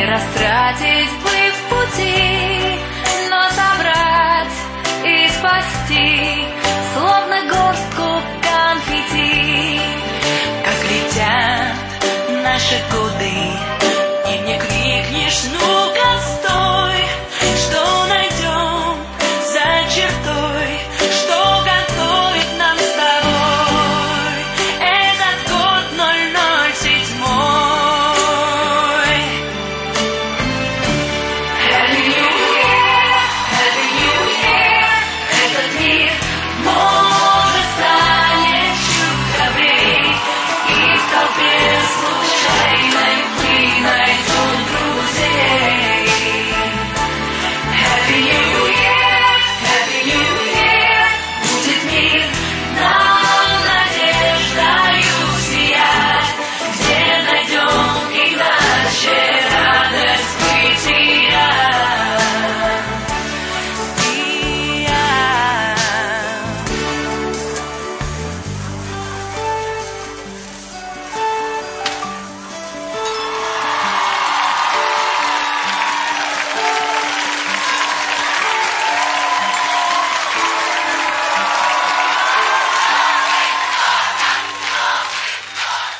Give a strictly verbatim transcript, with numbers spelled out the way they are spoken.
растратить бы в пути, но собрать и спасти, словно горстку конфетти. Как летят наши годы, и не крикнешь, ну